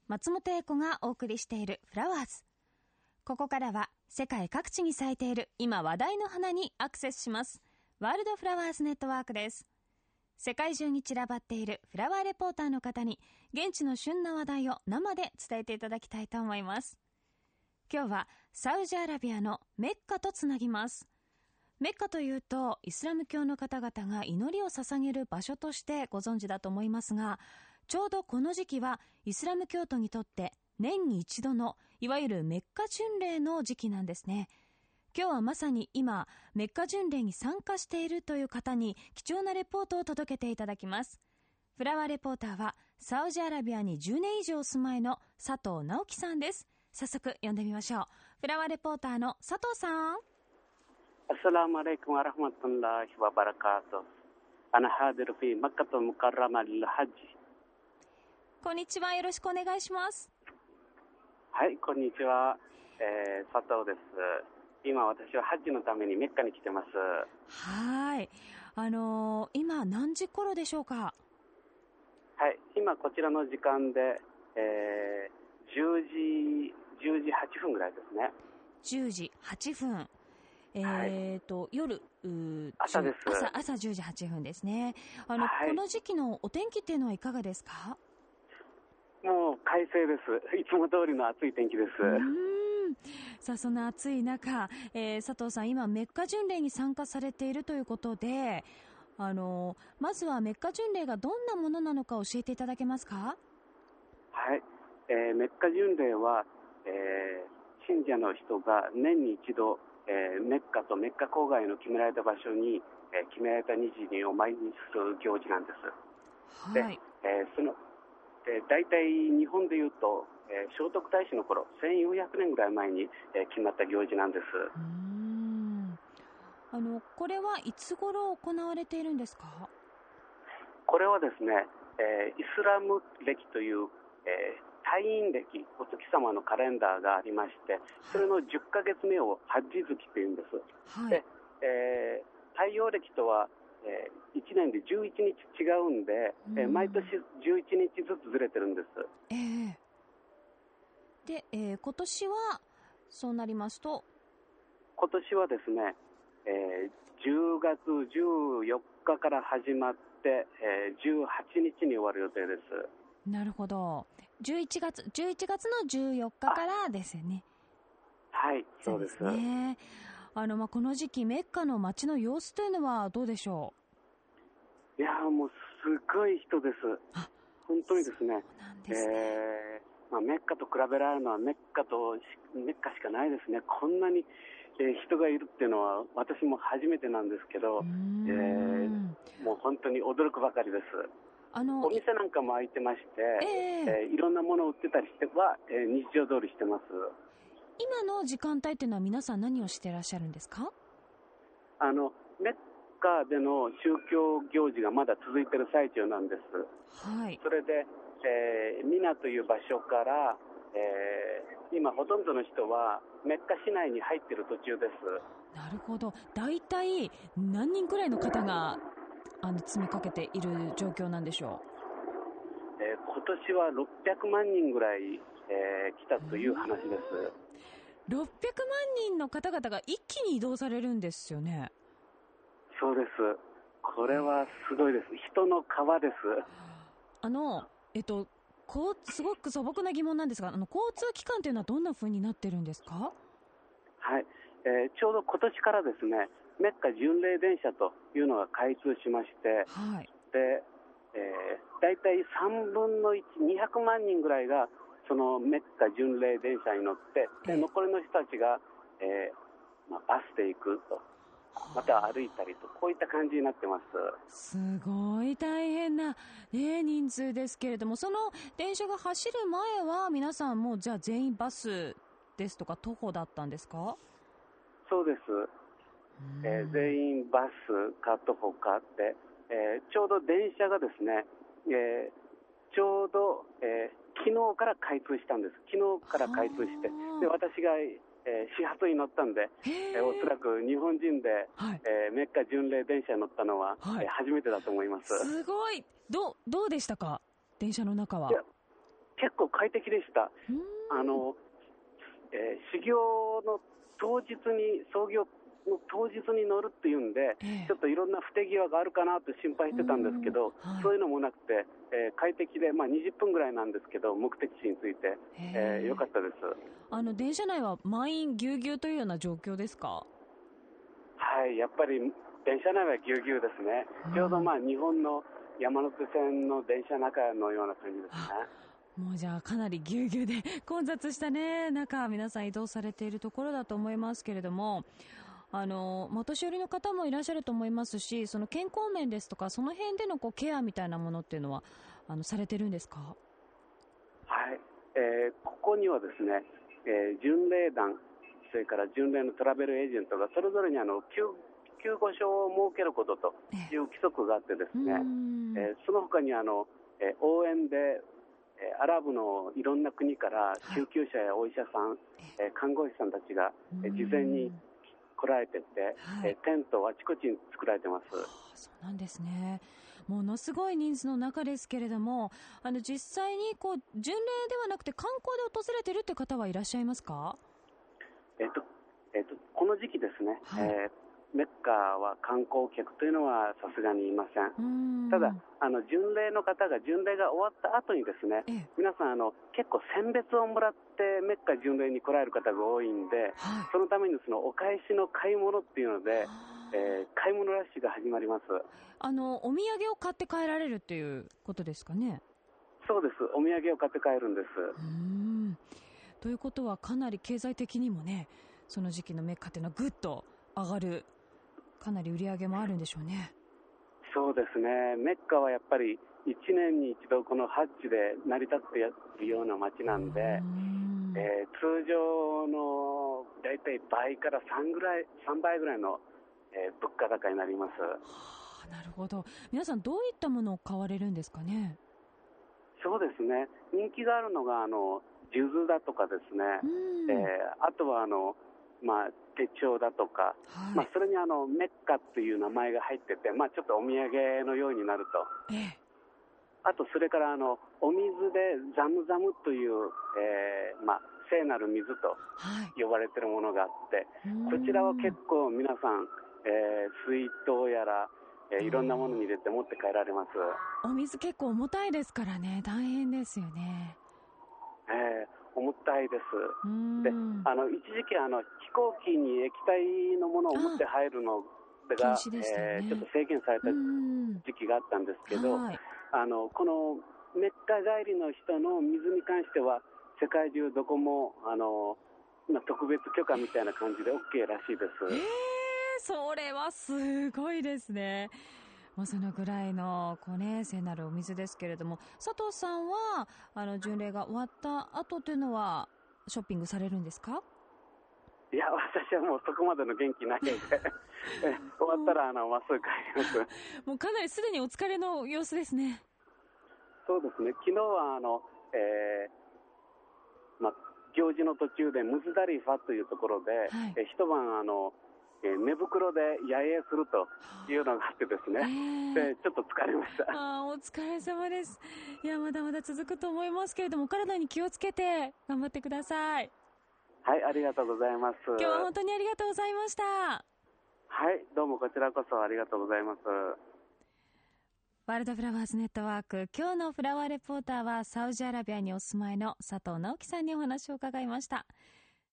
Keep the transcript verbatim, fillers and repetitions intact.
松本英子がお送りしているフラワーズ。ここからは世界各地に咲いている今話題の花にアクセスします。ワールドフラワーズネットワークです。世界中に散らばっているフラワーレポーターの方に現地の旬な話題を生で伝えていただきたいと思います。今日はサウジアラビアのメッカとつなぎます。メッカというとイスラム教の方々が祈りを捧げる場所としてご存知だと思いますが、ちょうどこの時期はイスラム教徒にとって年に一度のいわゆるメッカ巡礼の時期なんですね。今日はまさに今メッカ巡礼に参加しているという方に貴重なレポートを届けていただきます。フラワーレポーターはサウジアラビアにじゅうねん以上お住まいの佐藤直樹さんです。早速呼んでみましょう。フラワーレポーターの佐藤さん。 アッサラムアレイクムワラハマトゥンラヒワバラカート。アナハデルフィマッカトムカラマルハジ。 こんにちは、よろしくお願いします。 はい、こんにちは、えー、佐藤です。今私はハッジのためにメッカに来てます。 はい、あのー、今何時頃でしょうか？ はい、今こちらの時間で、えー、じゅうじじゅうじはっぷんぐらいですね。 じゅうじはっぷん、えーと、はい、夜朝です。 朝、朝じゅうじはっぷんですね。あの、はい、この時期のお天気っていうのはいかがですか？ もう快晴です。いつも通りの暑い天気です。 うーん、さあその暑い中、えー、佐藤さん今メッカ巡礼に参加されているということで、あのまずはメッカ巡礼がどんなものなのか教えていただけますか？ はい、えー、メッカ巡礼は、えー、信者の人が年に一度、えー、メッカとメッカ郊外の決められた場所に、えー、決められた日時にお参りする行事なんです。 はい。 で、えー、そのえー、大体日本でいうと、えー、聖徳太子の頃せんよんひゃくねんぐらい前に、えー、決まった行事なんです。 うーん、あのこれはいつ頃行われているんですか？ これはですね、えー、イスラム暦という、えー、太陰暦、お月様のカレンダーがありまして、それのじゅっかげつめをハッジ月というんです。 はい。 で、えー、太陽暦とはえー、いちねんでじゅういちにち違うんで、えー、毎年じゅういちにちずつずれてるんです。 えー、で、えー、今年はそうなりますと、 今年はですね、えー、じゅうがつじゅうよっかから始まって、えー、じゅうはちにちに終わる予定です。 なるほど。じゅういちがつじゅういちがつのじゅうよっかからですよね。 はい、そうです。 そうですね。あのまあこの時期メッカの街の様子というのはどうでしょう？いやもうすごい人です。 あ、 本当にですね。 そうなんですね。 えーまあ、メッカと比べられるのはメッカとメッカしかないですね。こんなに、えー、人がいるっていうのは私も初めてなんですけど、えー、もう本当に驚くばかりです。あのお店なんかも開いてまして、えーえー、いろんなものを売ってたりしては、えー、日常通りしてます。 今の時間帯というのは皆さん何をしていらっしゃるんですか？ あのメッカでの宗教行事がまだ続いている最中なんです。 はい。 それで、えー、ミナという場所から、えー、今ほとんどの人はメッカ市内に入っている途中です。 なるほど。だいたい何人くらいの方があの詰めかけている状況なんでしょう？えー、今年はろっぴゃくまんにんぐらい、えー、来たという話です。 ろっぴゃくまんにんの方々が一気に移動されるんですよね。 そうです。これはすごいです。人の川です。 あの、えっと、こうすごく素朴な疑問なんですが、あの交通機関というのはどんな風になってるんですか？ はい、えー、ちょうど今年からですね、メッカ巡礼電車というのが開通しまして、 はい、 で、えー、だいたいさんぶんのいち、にひゃくまんにんぐらいがそのメッカ巡礼電車に乗って、で残りの人たちが、えーまあ、バスで行くと、また歩いたりと、こういった感じになってます。 すごい大変な、ね、人数ですけれども、その電車が走る前は皆さんもうじゃあ全員バスですとか徒歩だったんですか？ そうです、えー、全員バスか徒歩かって、えー、ちょうど電車がですね、えー、ちょうど、えー、昨日から開通したんです。昨日から開通して、で私がえー、始発に乗ったんで、えー、おそらく日本人で、はいえー、メッカ巡礼電車に乗ったのは、はいえー、初めてだと思います。 すごい。ど、どうでしたか、電車の中は？ いや結構快適でした。あの、えー、修行の当日に創業の当日に乗るっていうんで、えー、ちょっといろんな不手際があるかなと心配してたんですけど、はい、そういうのもなくて、えー、快適で、まあ、にじゅっぷんぐらいなんですけど目的地について、えー、よかったです。 あの電車内は満員ぎゅうぎゅうというような状況ですか？ はい、やっぱり電車内はぎゅうぎゅうですね。ちょうどまあ日本の山手線の電車中のような感じですね。 もうじゃあかなりぎゅうぎゅうで混雑したね中皆さん移動されているところだと思いますけれども、あのお年寄りの方もいらっしゃると思いますし、その健康面ですとかその辺でのこうケアみたいなものっていうのはあのされてるんですか？ はい、えー、ここにはですね、えー、巡礼団、それから巡礼のトラベルエージェントがそれぞれにあの救救護所を設けることという規則があってですね、えー、その他にあの、えー、応援でアラブのいろんな国から救急車やお医者さん、はい、看護師さんたちが事前に来られてて、はい、テントをあちこちに作られてます。はあ、そうなんですね。ものすごい人数の中ですけれども、あの実際にこう巡礼ではなくて観光で訪れているという方はいらっしゃいますか？ えっとえっと、この時期ですね、はい、えーメッカは観光客というのはさすがにいません。んただあの巡礼の方が巡礼が終わった後にですね、ええ、皆さんあの結構選別をもらってメッカ巡礼に来られる方が多いんで、はい、そのためにそのお返しの買い物っていうので、えー、買い物ラッシュが始まります。 あのお土産を買って帰られるっていうことですかね？ そうです、お土産を買って帰るんです。 うーんということはかなり経済的にもね、その時期のメッカっていうのはぐっと上がる、かなり売り上げもあるんでしょうね。 そうですね、メッカはやっぱりいちねんに一度このハッジで成り立っているような街なんで、んえー、通常のだいたい倍からさんぐらいさんばいぐらいの、えー、物価高になります。 はあ、なるほど。皆さんどういったものを買われるんですかね？ そうですね、人気があるのがあの数珠だとかですね、えー、あとはあのまあ、手帳だとか、はい、まあ、それにあのメッカっていう名前が入ってて、まあ、ちょっとお土産のようになると、ええ、あとそれからあのお水でザムザムという、えーまあ、聖なる水と呼ばれているものがあって、はい、こちらは結構皆さん、えー、水筒やら、えー、いろんなものに入れて持って帰られます。 お水結構重たいですからね、大変ですよね。 えー重たいです。で、あの一時期あの飛行機に液体のものを持って入るのが、ねえー、ちょっと制限された時期があったんですけど、はい、あのこのメッカ帰りの人の水に関しては世界中どこもあの、まあ、特別許可みたいな感じで OK らしいです。 えー、それはすごいですね。まあ、そのぐらいのこう、ね、聖なるお水ですけれども、佐藤さんはあの巡礼が終わった後というのはショッピングされるんですか？ いや、私はもうそこまでの元気ないので終わったらあのまっすぐ帰りますもうかなりすでにお疲れの様子ですね。 そうですね、昨日はあの、えーまあ、行事の途中でムズダリファというところで、はい、え一晩あのえー、寝袋で野営するというのがあってですね、えー、でちょっと疲れました。 あ、お疲れ様です。いや、まだまだ続くと思いますけれども、お体に気をつけて頑張ってください。 はい、ありがとうございます。 今日は本当にありがとうございました。 はい、どうもこちらこそありがとうございます。 ワールドフラワーズネットワーク、今日のフラワーレポーターはサウジアラビアにお住まいの佐藤直樹さんにお話を伺いました。